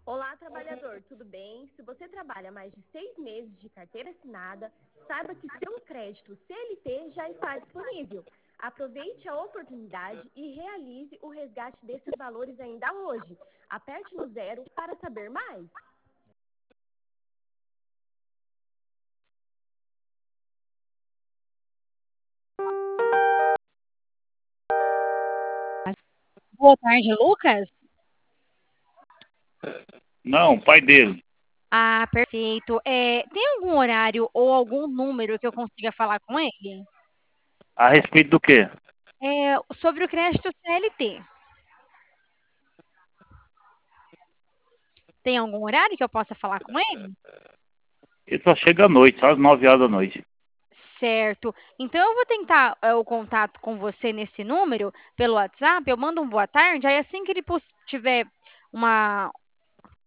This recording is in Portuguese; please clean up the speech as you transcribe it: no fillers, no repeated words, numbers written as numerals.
Olá, trabalhador, tudo bem? Se você trabalha mais de 6 meses de carteira assinada, saiba que seu crédito CLT já está disponível. Aproveite a oportunidade e realize o resgate desses valores ainda hoje. Aperte no zero para saber mais. Boa tarde, Lucas. Não, pai dele. Ah, perfeito. Tem algum horário ou algum número que eu consiga falar com ele? A respeito do quê? Sobre o crédito CLT. Tem algum horário que eu possa falar com ele? Ele só chega à noite, às 9 horas da noite. Certo. Então eu vou tentar o contato com você nesse número pelo WhatsApp. Eu mando um boa tarde. Aí assim que ele tiver